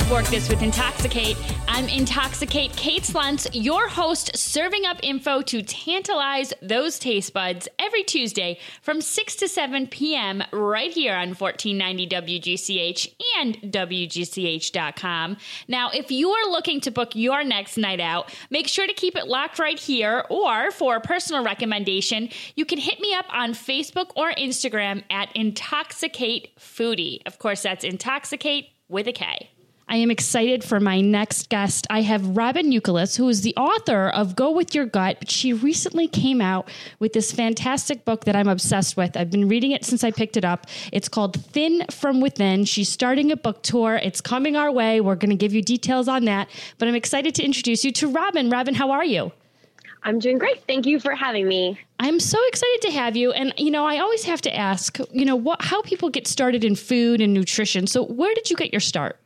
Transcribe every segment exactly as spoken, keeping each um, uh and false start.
of Work This with Intoxicate. I'm Intoxicate Kate Sluntz, your host, serving up info to tantalize those taste buds every Tuesday from six to seven p.m. right here on fourteen ninety W G C H and W G C H dot com. Now, if you're looking to book your next night out, make sure to keep it locked right here, or for a personal recommendation, you can hit me up on Facebook or Instagram at Intoxicate Foodie. Of course, that's Intoxicate with a K. I am excited for my next guest. I have Robin Youkilis, who is the author of Go With Your Gut, but she recently came out with this fantastic book that I'm obsessed with. I've been reading it since I picked it up. It's called Thin from Within. She's starting a book tour. It's coming our way. We're going to give you details on that, but I'm excited to introduce you to Robin. Robin, how are you? I'm doing great. Thank you for having me. I'm so excited to have you. And, you know, I always have to ask, you know, what, how people get started in food and nutrition. So where did you get your start?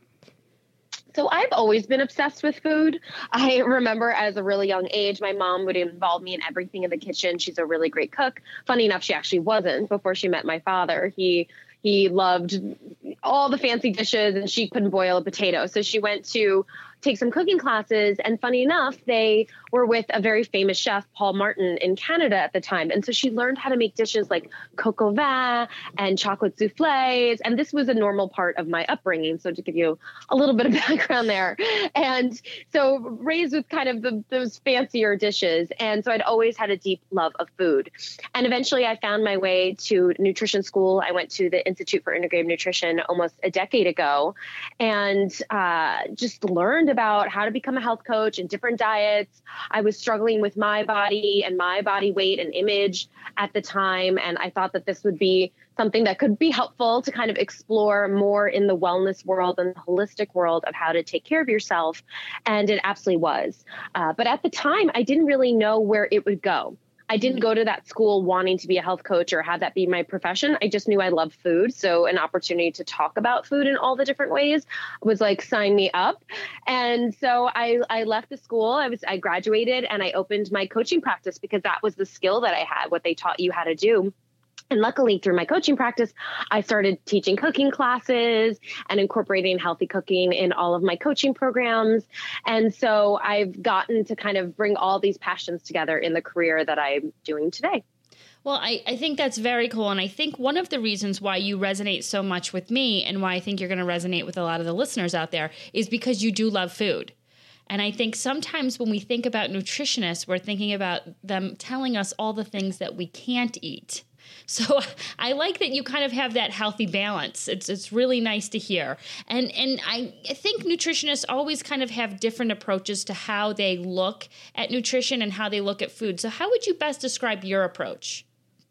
So I've always been obsessed with food. I remember as a really young age, my mom would involve me in everything in the kitchen. She's a really great cook. Funny enough, she actually wasn't before she met my father. He he loved all the fancy dishes, and she couldn't boil a potato. So she went to take some cooking classes. And funny enough, they were with a very famous chef, Paul Martin, in Canada at the time. And so she learned how to make dishes like coq au vin and chocolate soufflés. And this was a normal part of my upbringing. So to give you a little bit of background there. And so raised with kind of the, those fancier dishes. And so I'd always had a deep love of food. And eventually I found my way to nutrition school. I went to the Institute for Integrative Nutrition almost a decade ago, and uh, just learned about how to become a health coach and different diets. I was struggling with my body and my body weight and image at the time. And I thought that this would be something that could be helpful to kind of explore more in the wellness world and the holistic world of how to take care of yourself. And it absolutely was. Uh, but at the time, I didn't really know where it would go. I didn't go to that school wanting to be a health coach or have that be my profession. I just knew I loved food. So an opportunity to talk about food in all the different ways was like, sign me up. And so I, I left the school. I was, I graduated and I opened my coaching practice because that was the skill that I had, what they taught you how to do. And luckily, through my coaching practice, I started teaching cooking classes and incorporating healthy cooking in all of my coaching programs. And so I've gotten to kind of bring all these passions together in the career that I'm doing today. Well, I, I think that's very cool. And I think one of the reasons why you resonate so much with me and why I think you're going to resonate with a lot of the listeners out there is because you do love food. And I think sometimes when we think about nutritionists, we're thinking about them telling us all the things that we can't eat. So I like that you kind of have that healthy balance. It's it's really nice to hear. And and I think nutritionists always kind of have different approaches to how they look at nutrition and how they look at food. So how would you best describe your approach?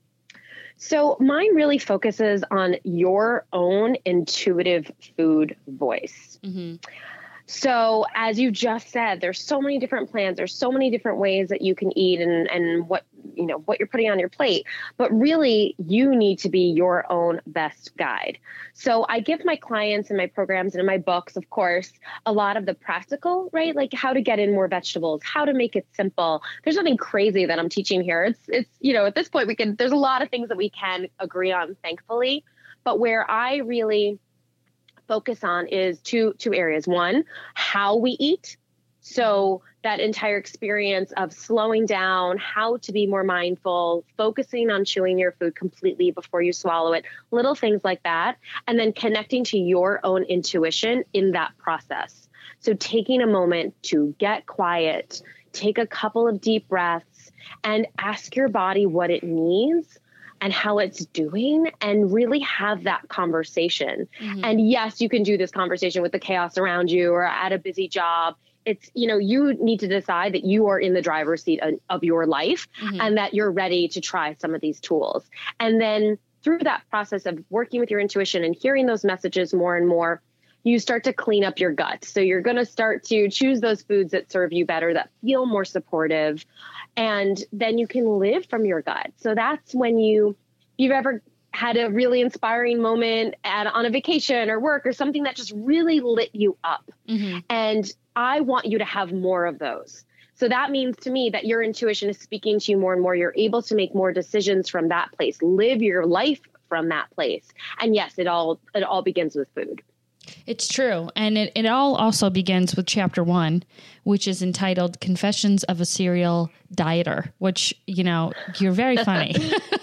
So mine really focuses on your own intuitive food voice. Mm-hmm. So as you just said, there's so many different plans. There's so many different ways that you can eat and, and what, you know, what you're putting on your plate. But really, you need to be your own best guide. So I give my clients in my programs and in my books, of course, a lot of the practical, right? Like how to get in more vegetables, how to make it simple. There's nothing crazy that I'm teaching here. It's, it's, you know, at this point, we can, there's a lot of things that we can agree on, thankfully. But where I really focus on is two two areas. One, how we eat. So that entire experience of slowing down, how to be more mindful, focusing on chewing your food completely before you swallow it, little things like that. And then connecting to your own intuition in that process. So taking a moment to get quiet, take a couple of deep breaths, and ask your body what it needs and how it's doing, and really have that conversation. Mm-hmm. And yes, you can do this conversation with the chaos around you or at a busy job. It's, you know, you need to decide that you are in the driver's seat of, of your life, mm-hmm. and that you're ready to try some of these tools. And then through that process of working with your intuition and hearing those messages more and more, you start to clean up your gut. So you're going to start to choose those foods that serve you better, that feel more supportive, and then you can live from your gut. So that's when you, if you've ever had a really inspiring moment at on a vacation or work or something that just really lit you up. Mm-hmm. And I want you to have more of those. So that means to me that your intuition is speaking to you more and more. You're able to make more decisions from that place, live your life from that place. And yes, it all, it all begins with food. It's true. And it, it all also begins with chapter one, which is entitled Confessions of a Serial Dieter, which, you know, you're very funny.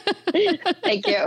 Thank you.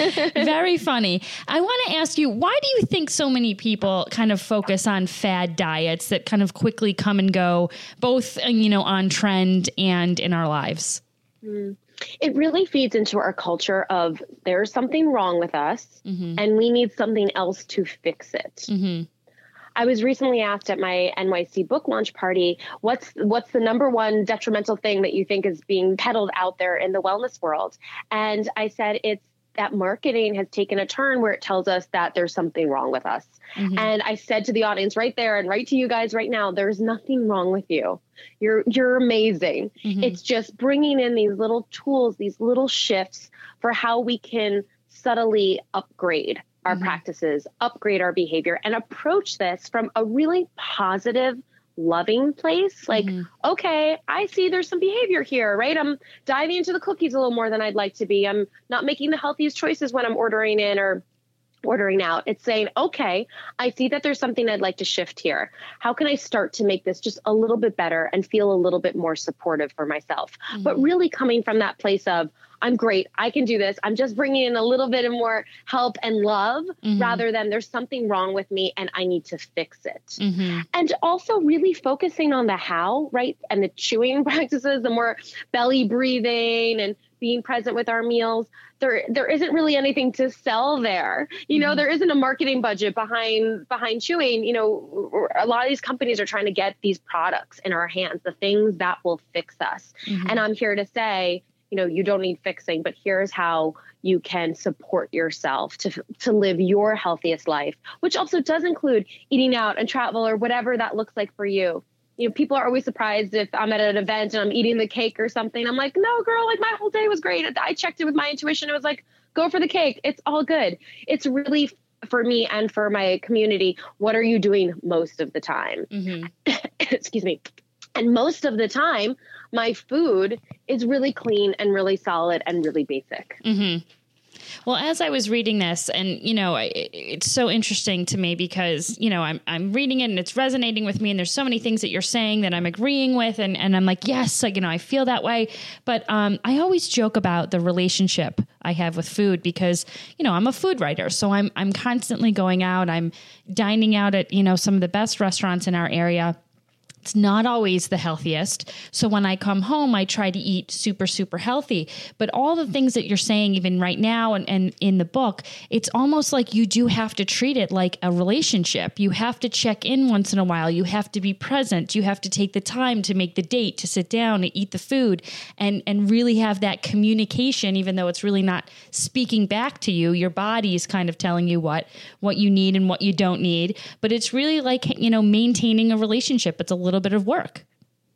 Very funny. I want to ask you, why do you think so many people kind of focus on fad diets that kind of quickly come and go, both, you know, on trend and in our lives? Mm. It really feeds into our culture of there's something wrong with us mm-hmm. and we need something else to fix it. Mm-hmm. I was recently asked at my N Y C book launch party, what's what's the number one detrimental thing that you think is being peddled out there in the wellness world? And I said, it's that marketing has taken a turn where it tells us that there's something wrong with us. Mm-hmm. And I said to the audience right there and right to you guys right now, there's nothing wrong with you. You're, you're amazing. Mm-hmm. It's just bringing in these little tools, these little shifts for how we can subtly upgrade our mm-hmm. practices, upgrade our behavior, and approach this from a really positive, loving place. Like, mm-hmm. okay, I see there's some behavior here, right? I'm diving into the cookies a little more than I'd like to be. I'm not making the healthiest choices when I'm ordering in or ordering out. It's saying, okay, I see that there's something I'd like to shift here. How can I start to make this just a little bit better and feel a little bit more supportive for myself? Mm-hmm. But really coming from that place of, I'm great, I can do this. I'm just bringing in a little bit of more help and love mm-hmm. rather than there's something wrong with me and I need to fix it. Mm-hmm. And also really focusing on the how, right? And the chewing practices, the more belly breathing and being present with our meals. There, there isn't really anything to sell there. You know, mm-hmm. there isn't a marketing budget behind, behind chewing. You know, a lot of these companies are trying to get these products in our hands, the things that will fix us. Mm-hmm. And I'm here to say, you know, you don't need fixing, but here's how you can support yourself to to live your healthiest life, which also does include eating out and travel or whatever that looks like for you. You know, people are always surprised if I'm at an event and I'm eating the cake or something. I'm like, no, girl, like my whole day was great. I checked it with my intuition. It was like, go for the cake. It's all good. It's really for me and for my community. What are you doing most of the time? Mm-hmm. Excuse me. And most of the time, my food is really clean and really solid and really basic. Mm-hmm. Well, as I was reading this, and, you know, it, it's so interesting to me because, you know, I'm I'm reading it and it's resonating with me. And there's so many things that you're saying that I'm agreeing with. And, and I'm like, yes, like, you know, I feel that way. But um, I always joke about the relationship I have with food because, you know, I'm a food writer. So I'm I'm constantly going out. I'm dining out at, you know, some of the best restaurants in our area. It's not always the healthiest. So when I come home, I try to eat super, super healthy. But all the things that you're saying, even right now and, and in the book, it's almost like you do have to treat it like a relationship. You have to check in once in a while. You have to be present. You have to take the time to make the date, to sit down and eat the food and, and really have that communication, even though it's really not speaking back to you. Your body is kind of telling you what, what you need and what you don't need. But it's really like, you know, maintaining a relationship. It's a little bit of work.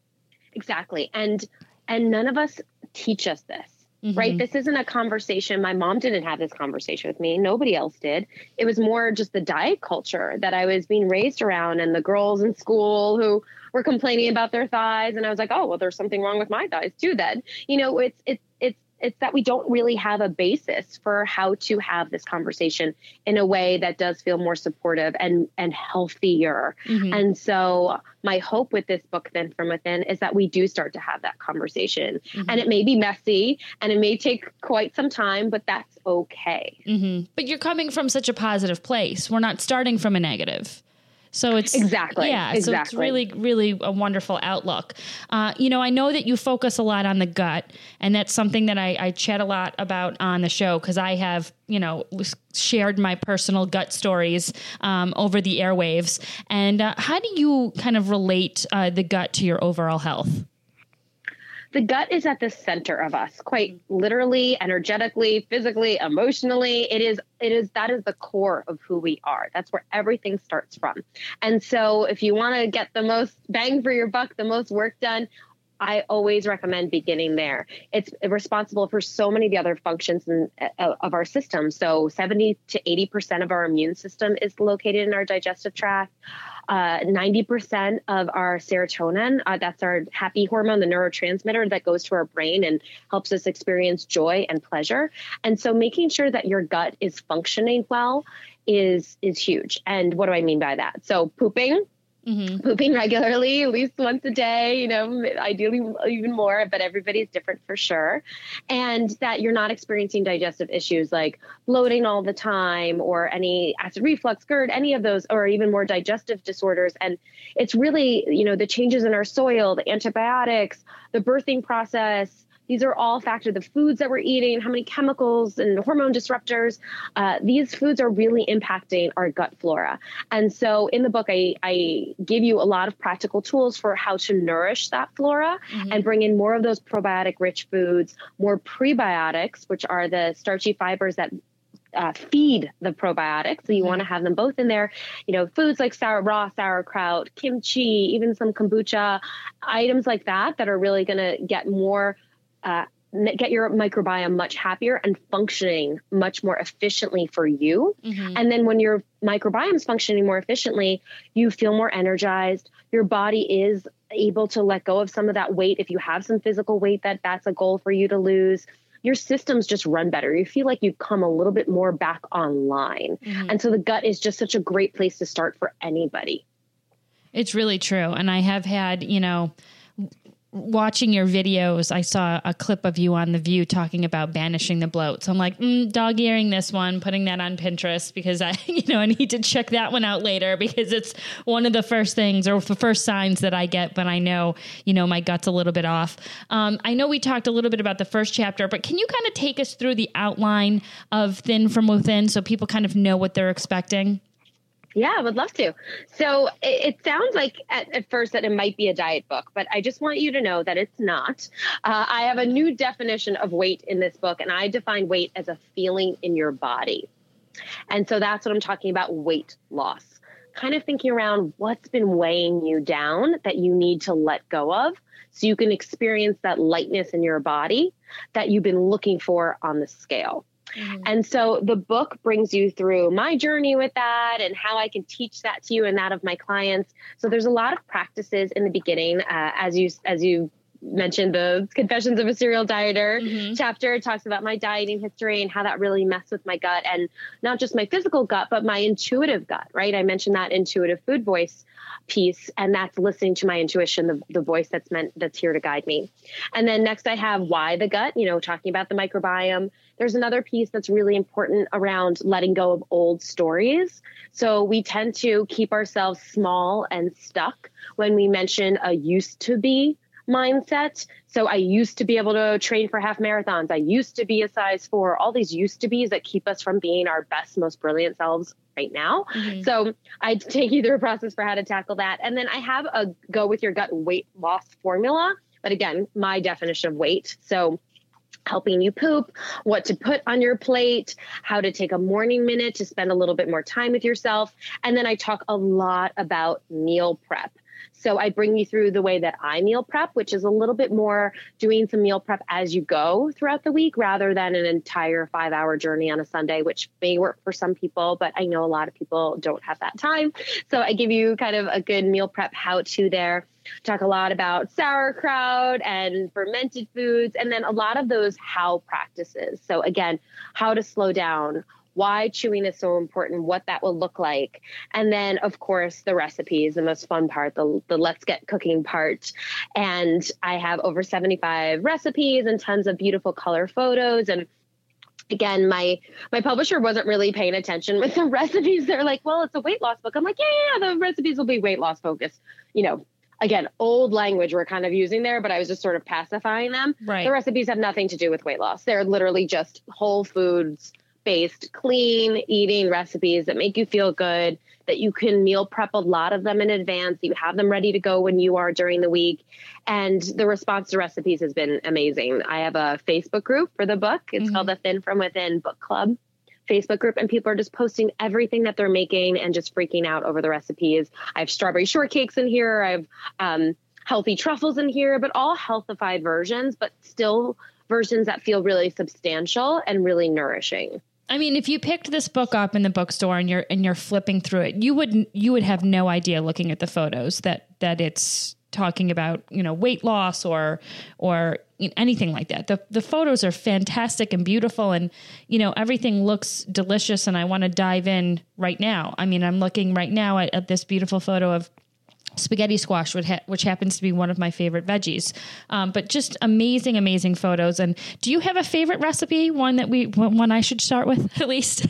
Exactly. And, and none of us teach us this, mm-hmm. right? This isn't a conversation. My mom didn't have this conversation with me. Nobody else did. It was more just the diet culture that I was being raised around and the girls in school who were complaining about their thighs. And I was like, oh, well, there's something wrong with my thighs too, then, you know, it's, it's, it's, it's that we don't really have a basis for how to have this conversation in a way that does feel more supportive and, and healthier. Mm-hmm. And so my hope with this book, Thin from Within, is that we do start to have that conversation. Mm-hmm. And it may be messy and it may take quite some time, but that's okay. Mm-hmm. But you're coming from such a positive place. We're not starting from a negative. So it's exactly, yeah, exactly. So it's really, really a wonderful outlook. Uh, you know, I know that you focus a lot on the gut, and that's something that I, I chat a lot about on the show because I have, you know, shared my personal gut stories um, over the airwaves. And uh, how do you kind of relate uh, the gut to your overall health? The gut is at the center of us, quite literally, energetically, physically, emotionally. It is, it is, that is the core of who we are. That's where everything starts from. And so if you want to get the most bang for your buck, the most work done, I always recommend beginning there. It's responsible for so many of the other functions in, uh, of our system. So seventy to eighty percent of our immune system is located in our digestive tract. uh, ninety percent of our serotonin, uh, that's our happy hormone, the neurotransmitter that goes to our brain and helps us experience joy and pleasure. And so making sure that your gut is functioning well is is huge. And what do I mean by that? So pooping. Mm-hmm. Pooping regularly, at least once a day, you know, ideally even more, but everybody's different for sure. And that you're not experiencing digestive issues like bloating all the time or any acid reflux, GERD, any of those, or even more digestive disorders. And it's really, you know, the changes in our soil, the antibiotics, the birthing process. These are all factors, the foods that we're eating, how many chemicals and hormone disruptors. Uh, these foods are really impacting our gut flora. And so in the book, I, I give you a lot of practical tools for how to nourish that flora mm-hmm. and bring in more of those probiotic rich foods, more prebiotics, which are the starchy fibers that Uh, feed the probiotics. So you mm-hmm. want to have them both in there, you know, foods like sour, raw sauerkraut, kimchi, even some kombucha, items like that, that are really going to get more Uh, get your microbiome much happier and functioning much more efficiently for you. Mm-hmm. And then when your microbiome is functioning more efficiently, you feel more energized. Your body is able to let go of some of that weight. If you have some physical weight that that's a goal for you to lose, your systems just run better. You feel like you've come a little bit more back online. Mm-hmm. And so the gut is just such a great place to start for anybody. It's really true. And I have had, you know, watching your videos, I saw a clip of you on The View talking about banishing the bloat. So I'm like, mm, dog earing this one, putting that on Pinterest because I, you know, I need to check that one out later because it's one of the first things or the first signs that I get when I know, you know, my gut's a little bit off. Um, I know we talked a little bit about the first chapter, but can you kind of take us through the outline of Thin from Within so people kind of know what they're expecting? Yeah, I would love to. So it, it sounds like at, at first that it might be a diet book, but I just want you to know that it's not. Uh, I have a new definition of weight in this book, and I define weight as a feeling in your body. And so that's what I'm talking about, weight loss. Kind of thinking around what's been weighing you down that you need to let go of so you can experience that lightness in your body that you've been looking for on the scale. Mm-hmm. And so the book brings you through my journey with that and how I can teach that to you and that of my clients. So there's a lot of practices in the beginning, uh, as you as you mentioned, the Confessions of a Serial Dieter mm-hmm. chapter talks about my dieting history and how that really messed with my gut, and not just my physical gut, but my intuitive gut, right? I mentioned that intuitive food voice piece, and that's listening to my intuition, the, the voice that's meant that's here to guide me. And then next I have why the gut, you know, talking about the microbiome. There's another piece that's really important around letting go of old stories. So we tend to keep ourselves small and stuck when we mention a used to be mindset. So I used to be able to train for half marathons. I used to be a size four, all these used to be's that keep us from being our best, most brilliant selves right now. Mm-hmm. So I take you through a process for how to tackle that. And then I have a go with your gut weight loss formula. But again, my definition of weight. So helping you poop, what to put on your plate, how to take a morning minute to spend a little bit more time with yourself. And then I talk a lot about meal prep. So I bring you through the way that I meal prep, which is a little bit more doing some meal prep as you go throughout the week rather than an entire five hour journey on a Sunday, which may work for some people, but I know a lot of people don't have that time. So I give you kind of a good meal prep how to there. Talk a lot about sauerkraut and fermented foods, and then a lot of those how practices. So again, how to slow down, why chewing is so important, what that will look like. And then, of course, the recipes, the most fun part, the, the let's get cooking part. And I have over seventy-five recipes and tons of beautiful color photos. And again, my my publisher wasn't really paying attention with the recipes. They're like, well, it's a weight loss book. I'm like, yeah, yeah, yeah, the recipes will be weight loss focused. You know, again, old language we're kind of using there, but I was just sort of pacifying them. Right. The recipes have nothing to do with weight loss. They're literally just whole foods based, clean eating recipes that make you feel good, that you can meal prep a lot of them in advance. You have them ready to go when you are during the week. And the response to recipes has been amazing. I have a Facebook group for the book. It's mm-hmm. called the Thin from Within Book Club Facebook group, and people are just posting everything that they're making and just freaking out over the recipes. I have strawberry shortcakes in here. I have um, healthy truffles in here, but all healthified versions, but still versions that feel really substantial and really nourishing. I mean, if you picked this book up in the bookstore and you're and you're flipping through it, you would you would have no idea looking at the photos that that it's talking about, you know, weight loss or or anything like that. The the photos are fantastic and beautiful, and you know, everything looks delicious, and I want to dive in right now. I mean, I'm looking right now at, at this beautiful photo of spaghetti squash, which, ha- which happens to be one of my favorite veggies. Um, but just amazing, amazing photos. And do you have a favorite recipe? One that we, one I should start with at least?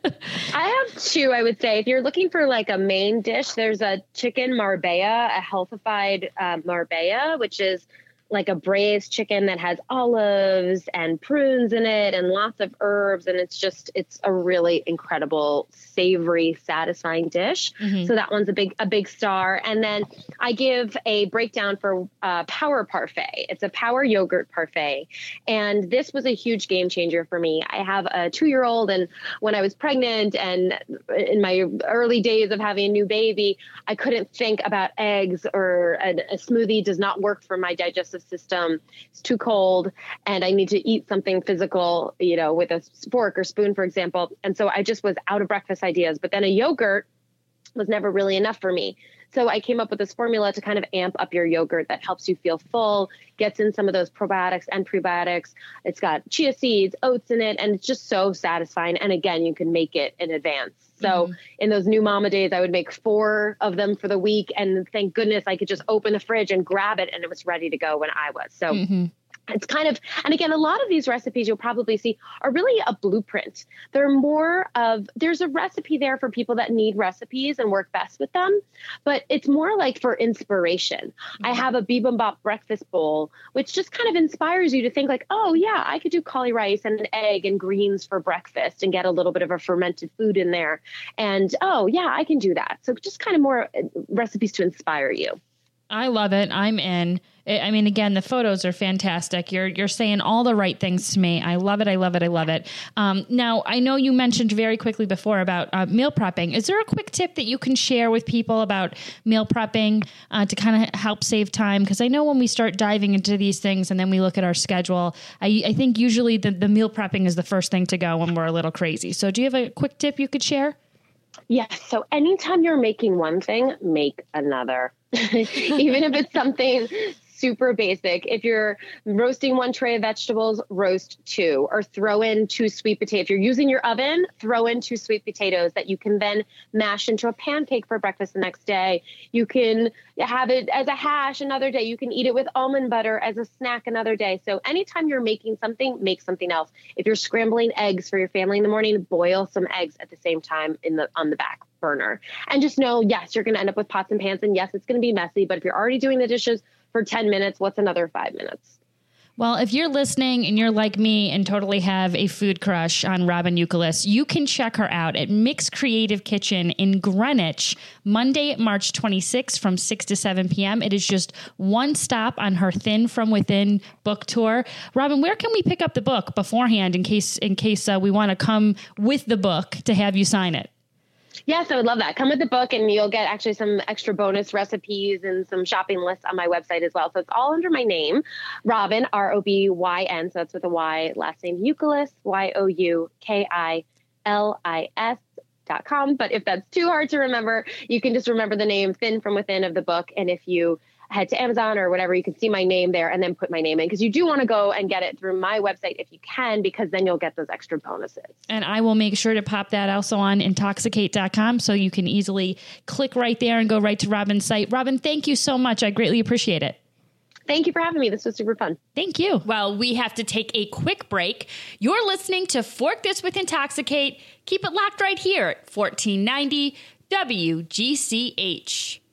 I have two, I would say. If you're looking for like a main dish, there's a chicken marbella, a healthified uh, marbella, which is like a braised chicken that has olives and prunes in it and lots of herbs. And it's just, it's a really incredible, savory, satisfying dish. Mm-hmm. So that one's a big, a big star. And then I give a breakdown for uh, Power Parfait. It's a Power yogurt parfait. And this was a huge game changer for me. I have a two-year-old, and when I was pregnant and in my early days of having a new baby, I couldn't think about eggs, or a, a smoothie does not work for my digestive system. It's too cold, and I need to eat something physical, you know, with a fork or spoon, for example. And so I just was out of breakfast ideas. But then a yogurt was never really enough for me. So I came up with this formula to kind of amp up your yogurt that helps you feel full, gets in some of those probiotics and prebiotics. It's got chia seeds, oats in it, and it's just so satisfying. And again, you can make it in advance. So mm-hmm. in those new mama days, I would make four of them for the week. And thank goodness I could just open the fridge and grab it, and it was ready to go when I was. So mm-hmm. it's kind of, and again, a lot of these recipes you'll probably see are really a blueprint. They're more of, there's a recipe there for people that need recipes and work best with them, but it's more like for inspiration. Mm-hmm. I have a bibimbap breakfast bowl, which just kind of inspires you to think like, oh yeah, I could do cauli rice and an egg and greens for breakfast and get a little bit of a fermented food in there. And oh yeah, I can do that. So just kind of more recipes to inspire you. I love it. I'm in. I mean, again, the photos are fantastic. You're you're saying all the right things to me. I love it. I love it. I love it. Um, now, I know you mentioned very quickly before about uh, meal prepping. Is there a quick tip that you can share with people about meal prepping uh, to kind of help save time? Because I know when we start diving into these things and then we look at our schedule, I, I think usually the, the meal prepping is the first thing to go when we're a little crazy. So do you have a quick tip you could share? Yes. So anytime you're making one thing, make another. Even if it's something super basic. If you're roasting one tray of vegetables, roast two, or throw in two sweet potatoes. If you're using your oven, throw in two sweet potatoes that you can then mash into a pancake for breakfast the next day. You can have it as a hash another day. You can eat it with almond butter as a snack another day. So anytime you're making something, make something else. If you're scrambling eggs for your family in the morning, boil some eggs at the same time in the on the back burner. And just know, yes, you're going to end up with pots and pans, and yes, it's going to be messy, but if you're already doing the dishes for ten minutes, what's another five minutes? Well, if you're listening and you're like me and totally have a food crush on Robin Youkilis, you can check her out at Mix Creative Kitchen in Greenwich, Monday, March twenty-sixth from six to seven p.m. It is just one stop on her Thin From Within book tour. Robin, where can we pick up the book beforehand in case in case uh, we want to come with the book to have you sign it? Yes, I would love that. Come with the book and you'll get actually some extra bonus recipes and some shopping lists on my website as well. So it's all under my name, Robin, R O B Y N. So that's with a Y, last name Youkilis, Y O U K I L I S dot com. But if that's too hard to remember, you can just remember the name Thin From Within of the book. And if you head to Amazon or whatever, you can see my name there and then put my name in, because you do want to go and get it through my website if you can, because then you'll get those extra bonuses. And I will make sure to pop that also on intoxicate dot com so you can easily click right there and go right to Robin's site. Robin, thank you so much. I greatly appreciate it. Thank you for having me. This was super fun. Thank you. Well, we have to take a quick break. You're listening to Fork This with Intoxicate. Keep it locked right here at fourteen ninety W G C H.